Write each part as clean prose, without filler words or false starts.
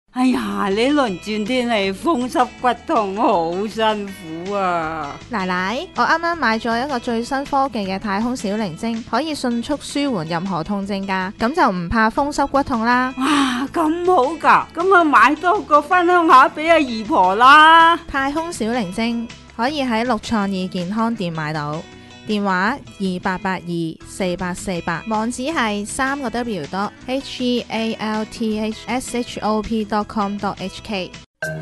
哎呀，呢輪轉天氣風濕骨痛好辛苦啊！ 奶奶，我啱啱買咗一個最新科技嘅太空小靈精，可以迅速舒緩任何痛症㗎，咁就唔怕風濕骨痛啦。 哇，咁好㗎，咁啊買多個分享下俾阿姨婆啦。 太空小靈精可以喺六創意健康店買到，電話28824848，網址係www.healthshop.com.hk。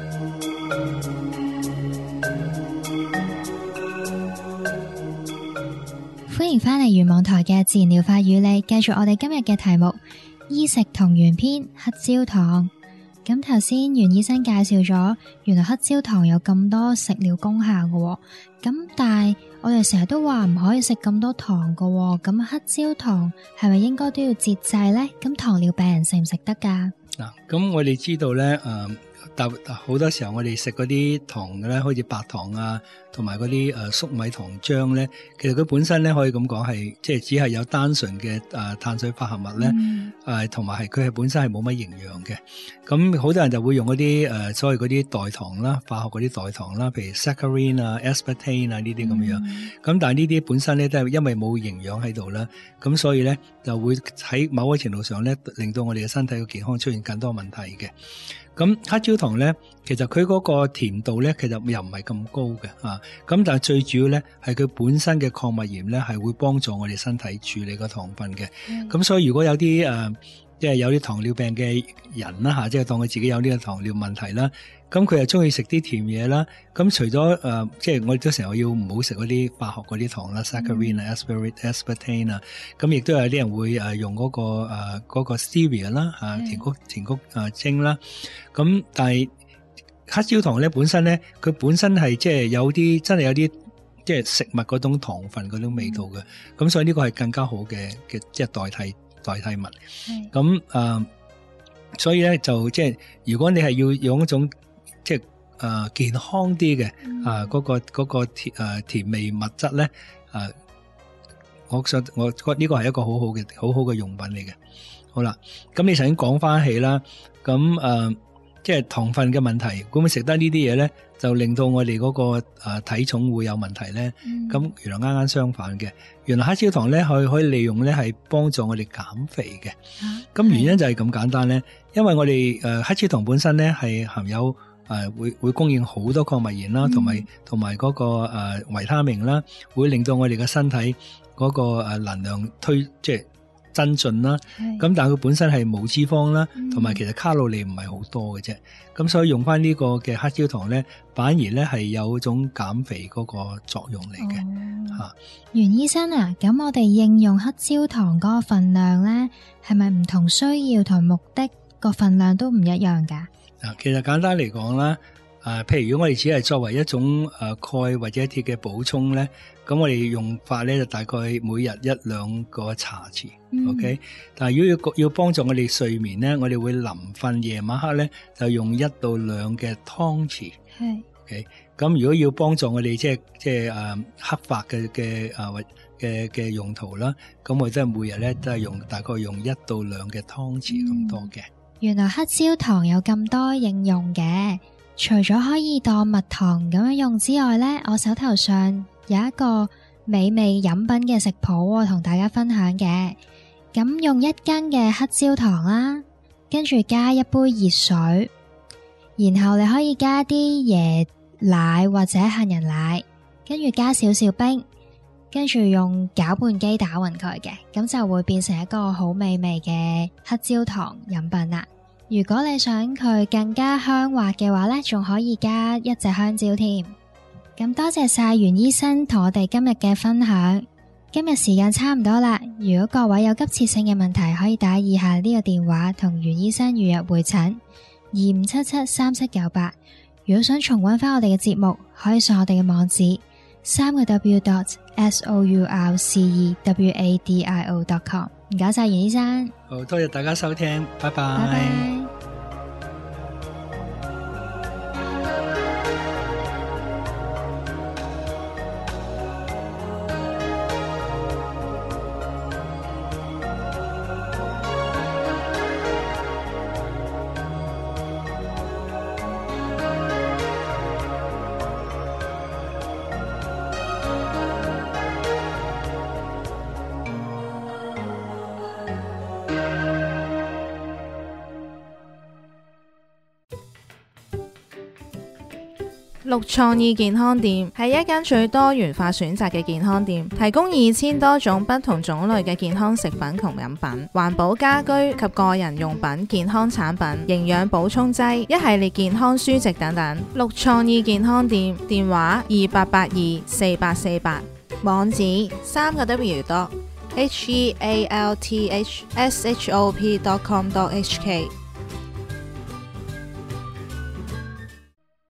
歡迎返嚟元網台嘅自然療法與你，繼續我哋今日嘅題目醫食同源篇黑焦糖。咁頭先袁醫生介紹咗，原來黑焦糖有咁多食療功效嘅，咁但係我哋成日都話唔可以食咁多糖嘅，咁黑焦糖係咪應該都要節制呢？咁糖尿病人食唔食得噶？ 嗱，咁我哋知道咧，但好多時候我哋食嗰啲糖嘅咧，好似白糖啊，同埋嗰啲粟米糖漿咧，其實佢本身咧可以咁講係，即係只係有單純嘅碳水化合物咧，同埋係佢係本身係冇乜營養嘅。咁好多人就會用嗰啲所謂嗰啲代糖啦，化學嗰啲代糖啦，譬如 saccharin 啊、aspartame 啊呢啲咁樣。咁但係呢啲本身咧都係因為冇營養喺度啦，咁所以咧就會喺某個程度上咧令到我哋嘅身體嘅健康出現更多問題嘅。咁黑焦糖咧，其實佢嗰個甜度咧，其實又唔係咁高嘅啊。咁但係最主要咧，係佢本身嘅礦物鹽咧，係會幫助我哋身體處理個糖分嘅。咁所以如果有啲即係有啲糖尿病嘅人啦吓，即係當佢自己有呢個糖尿問題啦，咁佢又中意食啲甜嘢啦。咁除咗即係我哋都成日要唔好食嗰啲化學嗰啲糖啦 ，saccharin 啊、aspartame 啊，咁亦都有啲人會用嗰個 stevia 啦甜菊精啦。咁但係黑焦糖咧本身咧，佢本身係即係有啲真係有啲即係食物嗰種糖分嗰種味道嘅。咁所以呢個係更加好嘅即係代替物。咁所以咧就即係如果你係要用一種即係健康啲嘅嗰個甜味物質咧，我覺得呢個係一個好好嘅用品嚟嘅。好啦，咁你曾經講翻起啦，咁即係糖分嘅問題，會唔會食得呢啲嘢咧，就令到我哋嗰個體重會有問題咧？咁原來啱啱相反嘅，原來黑焦糖咧可以利用咧係幫助我哋減肥嘅。咁原因就係咁簡單咧，因為我哋黑焦糖本身咧係含有會供應好多礦物鹽啦，同埋嗰個維他命啦，會令到我哋嘅身體嗰個能量即係增進啦。咁但係佢本身係冇脂肪啦，同埋其實卡路里唔係好多嘅啫。咁所以用翻呢個嘅黑焦糖咧，反而咧係有一種減肥嗰個作用嚟嘅吓。 袁醫生啊，咁我哋應用黑焦糖嗰個份量咧，係咪唔同需要同目的個份量都唔一樣噶？ 其實簡單嚟講啦，譬如如果我哋只係作為一種鈣或者鐵嘅補充咧，咁我哋用法咧就大概每日1-2個茶匙，OK。但係如果要幫助我哋睡眠咧，我哋會臨瞓夜晚黑咧就用1到2嘅湯匙，係 OK。咁如果要幫助我哋即係黑髮嘅用途啦，咁我哋都係每日咧都係大概用1到2嘅湯匙咁多嘅。 原來黑焦糖有咁多應用嘅，除咗可以當蜜糖咁樣用之外呢，我手頭上有一個美味飲品嘅食譜同大家分享嘅。咁用1斤嘅黑焦糖啦，跟住加1杯熱水，然後你可以加啲椰奶或者杏仁奶，跟住加少少冰，跟住用攪拌機打匀佢嘅，咁就會變成一個好美味嘅黑焦糖飲品啦。如果你想佢更加香滑嘅話呢，仲可以加1隻香蕉添。咁多謝晒袁醫生同我哋今日嘅分享。今日時間差唔多啦，如果各位有急切性嘅問題，可以打以下呢個電話同袁醫生預約會診25773798。如果想重溫翻我哋嘅節目，可以上我哋嘅網址3w.sourcewadio.com。唔該晒袁醫生， 好多謝大家收聽，拜拜。 拜拜。 綠創意健康店係一間最多元化選擇嘅健康店，提供2000多種不同種類嘅健康食品同飲品、環保家居及個人用品、健康產品、營養補充劑、一系列健康書籍等等。綠創意健康店電話28824848，網址3W.healthshop.com.hk。